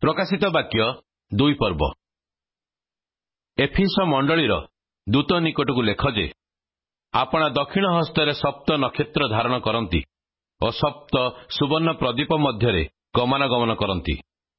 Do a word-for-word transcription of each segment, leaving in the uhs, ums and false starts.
ପ୍ରକାଶିତ ବାକ୍ୟ ଦୁଇ ପର୍ବ। ଏଫିସ ମଣ୍ଡଳୀର ଦୂତ ନିକଟକୁ ଲେଖ ଯେ, ଆପଣା ଦକ୍ଷିଣ ହସ୍ତରେ ସପ୍ତ ନକ୍ଷତ୍ର ଧାରଣ କରନ୍ତି ଓ ସପ୍ତ ସୁବର୍ଣ୍ଣ ପ୍ରଦୀପ ମଧ୍ୟରେ ଗମନାଗମନ କରନ୍ତି।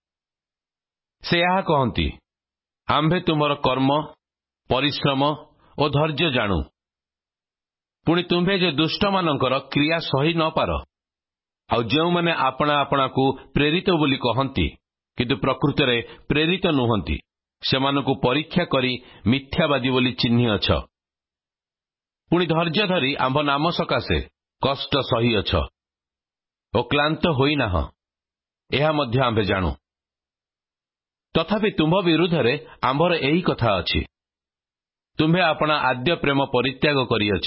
ସେ ଏହା କହନ୍ତି, ଆମ୍ଭେ ତୁମର କର୍ମ, ପରିଶ୍ରମ ଓ ଧୈର୍ଯ୍ୟ ଜାଣୁ। ପୁଣି ତୁମ୍ଭେ ଯେ ଦୁଷ୍ଟମାନଙ୍କର କ୍ରିୟା ସହି ନ ପାର, ଆଉ ଯେଉଁମାନେ ଆପଣା ଆପଣାକୁ ପ୍ରେରିତ ବୋଲି କହନ୍ତି କିନ୍ତୁ ପ୍ରକୃତରେ ପ୍ରେରିତ ନୁହନ୍ତି, ସେମାନଙ୍କୁ ପରୀକ୍ଷା କରି ମିଥ୍ୟାବାଦୀ ବୋଲି ଚିହ୍ନିଅଛ। ପୁଣି ଧୈର୍ଯ୍ୟ ଧରି ଆମ୍ଭ ନାମ ସକାଶେ କଷ୍ଟ ସହିଅଛ ଓ କ୍ଳାନ୍ତ ହୋଇନାହଁ, ଏହା ମଧ୍ୟ ଆମ୍ଭେ ଜାଣୁ। ତଥାପି ତୁମ୍ଭ ବିରୁଦ୍ଧରେ ଆମ୍ଭର ଏହି କଥା ଅଛି, ତୁମ୍ଭେ ଆପଣା ଆଦ୍ୟ ପ୍ରେମ ପରିତ୍ୟାଗ କରିଅଛ।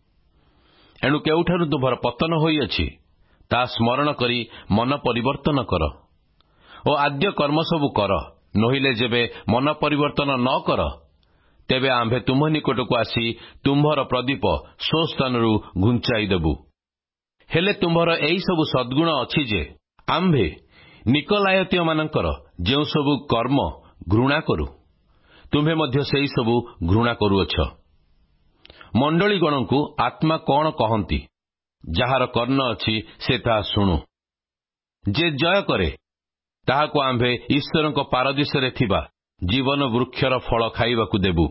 ଏଣୁ କେଉଁଠାରୁ ତୁମ୍ଭର ପତନ ହୋଇଅଛି, ତାହା ସ୍ମରଣ କରି ମନ ପରିବର୍ତ୍ତନ କର ଓ ଆଦ୍ୟ କର୍ମ ସବୁ କର। ନୋହିଲେ ଯେବେ ମନ ପରିବର୍ତ୍ତନ ନ କର, ତେବେ ଆମ୍ଭେ ତୁମ୍ଭ ନିକଟକୁ ଆସି ତୁମ୍ଭର ପ୍ରଦୀପ ସ୍ୱସ୍ଥାନରୁ ଘୁଞ୍ଚାଇ ଦେବୁ। ହେଲେ ତୁମ୍ଭର ଏହି ସବୁ ସଦ୍ଗୁଣ ଅଛି ଯେ, ଆମ୍ଭେ ନିକୋଲାୟତୀୟମାନଙ୍କର ଯେଉଁ ସବୁ କର୍ମ ଘୃଣା କରୁ, ତୁମ୍ଭେ ମଧ୍ୟ ସେହି ସବୁ ଘୃଣା କରୁଅଛ। ମଣ୍ଡଳୀଗଣଙ୍କୁ ଆତ୍ମା କଣ କହନ୍ତି? ଯାହାର କର୍ଣ୍ଣ ଅଛି ସେ ତାହା ଶୁଣୁ। ଯେ ଜୟ କରେ, ତାହାକୁ ଆମ୍ଭେ ଈଶ୍ୱରଙ୍କ ପାରଦୀସରେ ଥିବା ଜୀବନ ବୃକ୍ଷର ଫଳ ଖାଇବାକୁ ଦେବୁ।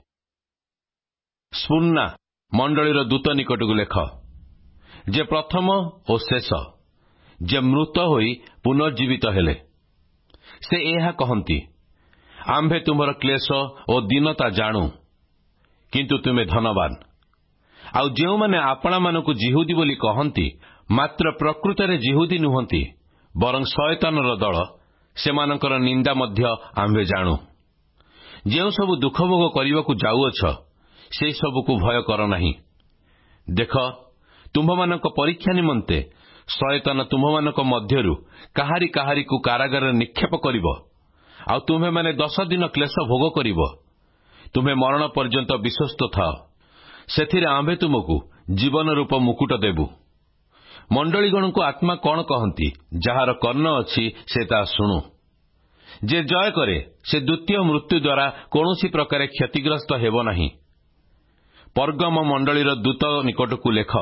ସ୍ପୁର୍ଣ୍ଣା ମଣ୍ଡଳୀର ଦୂତ ନିକଟକୁ ଲେଖ ଯେ ପ୍ରଥମ ଓ ଶେଷ, ଯେ ମୃତ ହୋଇ ପୁନର୍ଜୀବିତ ହେଲେ, ସେ ଏହା କହନ୍ତି, ଆମ୍ଭେ ତୁମ୍ଭର କ୍ଲେଶ ଓ ଦୀନତା ଜାଣୁ, କିନ୍ତୁ ତୁମେ ଧନବାନ। ଆଉ ଯେଉଁମାନେ ଆପଣାମାନଙ୍କୁ ଜିହୁଦୀ ବୋଲି କହନ୍ତି, ମାତ୍ର ପ୍ରକୃତରେ ଜିହୁଦୀ ନୁହନ୍ତି, ବରଂ ଶୟତାନର ଦଳ, ସେମାନଙ୍କର ନିନ୍ଦା ମଧ୍ୟ ଆମ୍ଭେ ଜାଣୁ। ଯେଉଁ ସବୁ ଦୁଃଖ ଭୋଗ କରିବାକୁ ଯାଉଅଛ, ସେହି ସବୁକୁ ଭୟ କର ନାହିଁ। ଦେଖ, ତୁମ୍ଭମାନଙ୍କ ପରୀକ୍ଷା ନିମନ୍ତେ ଶୟତାନ ତୁମ୍ଭମାନଙ୍କ ମଧ୍ୟରୁ କାହାରି କାହାରିକୁ କାରାଗାରରେ ନିକ୍ଷେପ କରିବ, ଆଉ ତୁମ୍ଭେମାନେ ଦଶ ଦିନ କ୍ଲେଶ ଭୋଗ କରିବ। ତୁମ୍ଭେ ମରଣ ପର୍ଯ୍ୟନ୍ତ ବିଶ୍ୱସ୍ତ ଥାଅ, ସେଥିରେ ଆମ୍ଭେ ତୁମକୁ ଜୀବନ ରୂପ ମୁକୁଟ ଦେବୁ। ମଣ୍ଡଳୀଗଣଙ୍କୁ ଆତ୍ମା କଣ କହନ୍ତି? ଯାହାର କର୍ଣ୍ଣ ଅଛି ସେ ତାହା ଶୁଣୁ। ଯେ ଜୟ କରେ, ସେ ଦ୍ୱିତୀୟ ମୃତ୍ୟୁ ଦ୍ୱାରା କୌଣସି ପ୍ରକାରେ କ୍ଷତିଗ୍ରସ୍ତ ହେବ ନାହିଁ। ପର୍ଗମ ମଣ୍ଡଳୀର ଦୂତ ନିକଟକୁ ଲେଖ,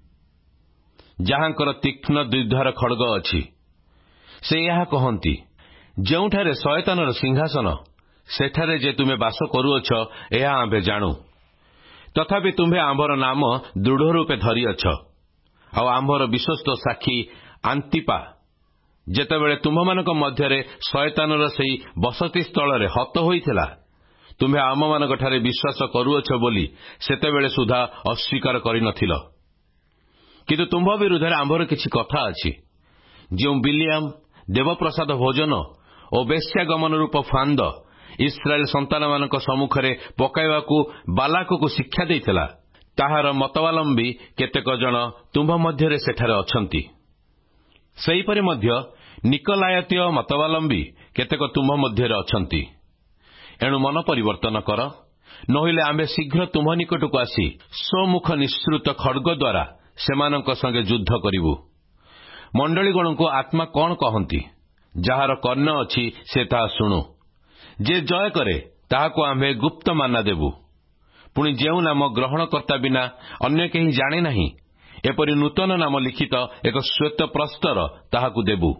ଯାହାଙ୍କର ତୀକ୍ଷ୍ଣ ଦ୍ୱିଧାର ଖଡ୍ଗ ଅଛି। ସେ ଏହା କହନ୍ତି, ଯେଉଁଠାରେ ଶୟତାନର ସିଂହାସନ, ସେଠାରେ ଯେ ତୁମେ ବାସ କରୁଅଛ, ଏହା ଆମ୍ଭେ ଜାଣୁ। ତଥାପି ତୁମ୍ଭେ ଆମ୍ଭର ନାମ ଦୃଢ଼ ରୂପେ ଧରିଅଛ। ଆଉ ଆମ୍ଭର ବିଶ୍ୱସ୍ତ ସାକ୍ଷୀ ଆନ୍ତିପା ଯେତେବେଳେ ତୁମ୍ଭମାନଙ୍କ ମଧ୍ୟରେ ଶୟତାନର ସେହି ବସତି ସ୍ଥଳରେ ହତ ହୋଇଥିଲା, ତୁମ୍ଭେ ଆମମାନଙ୍କଠାରେ ବିଶ୍ୱାସ କରୁଅଛ ବୋଲି ସେତେବେଳେ ସୁଦ୍ଧା ଅସ୍ୱୀକାର କରିନଥିଲ। କିନ୍ତୁ ତୁମ୍ଭ ବିରୁଦ୍ଧରେ ଆମ୍ଭର କିଛି କଥା ଅଛି। ଯେଉଁ ବିଲିଆମ ଦେବପ୍ରସାଦ ଭୋଜନ ଓ ବେଶ୍ୟାଗମନ ରୂପ ଫାନ୍ଦ ଇସ୍ରାଏଲ ସନ୍ତାନମାନଙ୍କ ସମ୍ମୁଖରେ ପକାଇବାକୁ ବାଲାକକୁ ଶିକ୍ଷା ଦେଇଥିଲା, ତାହାର ମତାବଲମ୍ବୀ କେତେକ ଜଣ ତୁମ୍ଭ ମଧ୍ୟରେ ସେଠାରେ ଅଛନ୍ତି। ସେହିପରି ମଧ୍ୟ ନିକୋଲାୟତୀୟ ମତାବଲମ୍ବୀ କେତେକ ତୁମ୍ଭ ମଧ୍ୟରେ ଅଛନ୍ତି। ଏଣୁ ମନ ପରିବର୍ତ୍ତନ କର, ନୋହିଲେ ଆମ୍ଭେ ଶୀଘ୍ର ତୁମ୍ଭ ନିକଟକୁ ଆସି ସ୍ୱମୁଖ ନିଃସୃତ ଖଡ୍ଗ ଦ୍ୱାରା ସେମାନଙ୍କ ସଙ୍ଗେ ଯୁଦ୍ଧ କରିବୁ। ମଣ୍ଡଳୀଗଣଙ୍କୁ ଆତ୍ମା କଣ କହନ୍ତି? ଯାହାର କର୍ଣ୍ଣ ଅଛି ସେ ତାହା ଶୁଣୁ। ଯେ ଜୟ କରେ, ତାହାକୁ ଆମ୍ଭେ ଗୁପ୍ତ ମାନ୍ନା ଦେବୁ। ପୁଣି ଯେଉଁ ନାମ ଗ୍ରହଣକର୍ତ୍ତା ବିନା ଅନ୍ୟ କେହି ଜାଣେ ନାହିଁ, ଏପରି ନୂତନ ନାମ ଲିଖିତ ଏକ ଶ୍ୱେତ ପ୍ରସ୍ତର ତାହାକୁ ଦେବୁ।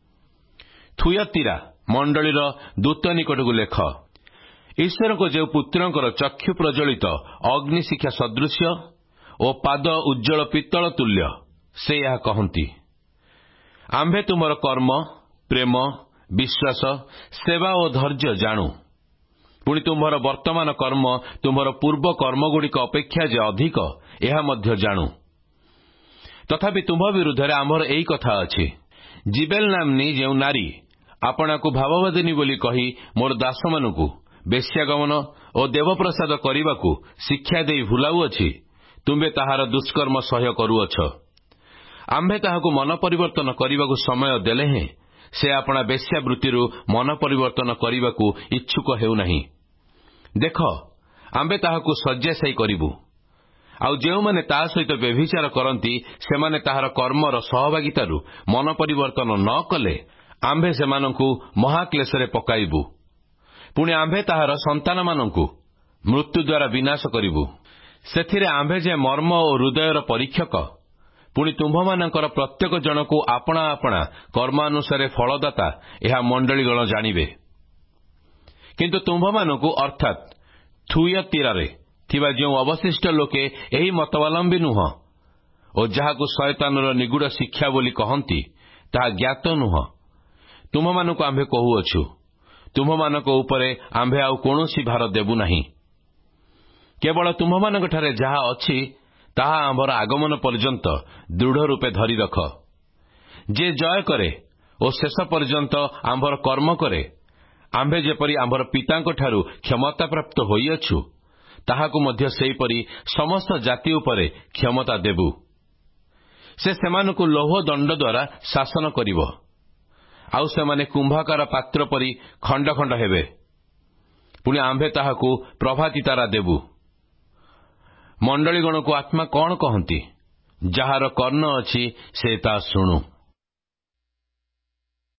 ଥୁୟତିରା ମଣ୍ଡଳୀର ଦୂତ ନିକଟକୁ ଲେଖ, ଈଶ୍ୱରଙ୍କ ଯେଉଁ ପୁତ୍ରଙ୍କର ଚକ୍ଷୁ ପ୍ରଜ୍ୱଳିତ ଅଗ୍ନିଶିଖା ସଦୃଶ୍ୟ ଓ ପାଦ ଉଜ୍ଜ୍ୱଳ ପିତ୍ତଳ ତୁଲ୍ୟ, ସେ ଏହା କହନ୍ତି, ଆମ୍ଭେ ତୁମର କର୍ମ, ପ୍ରେମ, ବିଶ୍ୱାସ, ସେବା ଓ ଧୈର୍ଯ୍ୟ ଜାଣୁ। ପୁଣି ତୁମ୍ଭର ବର୍ତ୍ତମାନ କର୍ମ ତୁମ୍ଭର ପୂର୍ବ କର୍ମଗୁଡ଼ିକ ଅପେକ୍ଷା ଯେ ଅଧିକ, ଏହା ମଧ୍ୟ ଜାଣୁ। ତଥାପି ତୁମ୍ଭ ବିରୁଦ୍ଧରେ ଆମ୍ଭର ଏହି କଥା ଅଛି, ଜିବେଲ ନାମ୍ନୀ ଯେଉଁ ନାରୀ ଆପଣାକୁ ଭାବବାଦିନୀ ବୋଲି କହି ମୋର ଦାସମାନଙ୍କୁ ବେଶ୍ୟାଗମନ ଓ ଦେବପ୍ରସାଦ କରିବାକୁ ଶିକ୍ଷା ଦେଇ ଭୁଲାଉଅଛି, ତୁମ୍ଭେ ତାହାର ଦୁଷ୍କର୍ମ ସହ୍ୟ କରୁଅଛ। ଆମ୍ଭେ ତାହାକୁ ମନ ପରିବର୍ତ୍ତନ କରିବାକୁ ସମୟ ଦେଲେ ହେଁ ସେ ଆପଣା ବେଶ୍ୟାବୃତ୍ତିରୁ ମନ ପରିବର୍ତ୍ତନ କରିବାକୁ ଇଚ୍ଛୁକ ହେଉନାହିଁ। ଦେଖ, ଆମ୍ଭେ ତାହାକୁ ଶଯ୍ୟାଶାୟୀ କରିବୁ। ଆଉ ଯେଉଁମାନେ ତା ସହିତ ବ୍ୟଭିଚାର କରନ୍ତି, ସେମାନେ ତାହାର କର୍ମର ସହଭାଗିତାରୁ ମନ ପରିବର୍ତ୍ତନ ନ କଲେ ଆମ୍ଭେ ସେମାନଙ୍କୁ ମହାକ୍ଲେଶରେ ପକାଇବୁ। ପୁଣି ଆମ୍ଭେ ତାହାର ସନ୍ତାନମାନଙ୍କୁ ମୃତ୍ୟୁ ଦ୍ୱାରା ବିନାଶ କରିବୁ। ସେଥିରେ ଆମ୍ଭେ ଯେ ମର୍ମ ଓ ହୃଦୟର ପରୀକ୍ଷକ, ପୁଣି ତୁମ୍ଭମାନଙ୍କର ପ୍ରତ୍ୟେକ ଜଣକୁ ଆପଣା ଆପଣା କର୍ମାନୁସାରେ ଫଳଦାତା, ଏହା ମଣ୍ଡଳୀଗଣ ଜାଣିବେ। କିନ୍ତୁ ତୁମ୍ଭମାନଙ୍କୁ ଅର୍ଥାତ୍ ଥୁୟତୀରାରେ ଥିବା ଯେଉଁ ଅବଶିଷ୍ଟ ଲୋକେ ଏହି ମତାବଲମ୍ବୀ ନୁହଁ ଓ ଯାହାକୁ ଶୟତାନର ନିଗୁଡ଼ ଶିକ୍ଷା ବୋଲି କହନ୍ତି, ତାହା ଜ୍ଞାତ ନୁହଁ, ତୁମ୍ଭମାନଙ୍କୁ ଆମ୍ଭେ କହୁଅଛୁ, ତୁମ୍ଭମାନଙ୍କ ଉପରେ ଆମ୍ଭେ ଆଉ କୌଣସି ଭାର ଦେବୁ ନାହିଁ। କେବଳ ତୁମ୍ଭମାନଙ୍କଠାରେ ଯାହା ଅଛି ତାହା ଆମ୍ଭର ଆଗମନ ପର୍ଯ୍ୟନ୍ତ ଦୃଢ଼ ରୂପେ ଧରି ରଖ। ଯେ ଜୟ କରେ ଓ ଶେଷ ପର୍ଯ୍ୟନ୍ତ ଆମ୍ଭର କର୍ମ କରେ, ଆମ୍ଭେ ଯେପରି ଆମ୍ଭର ପିତାଙ୍କଠାରୁ କ୍ଷମତାପ୍ରାପ୍ତ ହୋଇଅଛୁ, ତାହାକୁ ମଧ୍ୟ ସେହିପରି ସମସ୍ତ ଜାତି ଉପରେ କ୍ଷମତା ଦେବୁ। ସେ ସେମାନଙ୍କୁ ଲୌହ ଦଣ୍ଡ ଦ୍ୱାରା ଶାସନ କରିବ, ଆଉ ସେମାନେ କୁମ୍ଭକାର ପାତ୍ର ପରି ଖଣ୍ଡ ଖଣ୍ଡ ହେବେ। ପୁଣି ଆମ୍ଭେ ତାହାକୁ ପ୍ରଭାତୀ ତାରା ଦେବୁ। ମଣ୍ଡଳୀଗଣକୁ ଆତ୍ମା କଣ କହନ୍ତି? ଯାହାର କର୍ଣ୍ଣ ଅଛି ସେ ତା ଶୁଣୁ।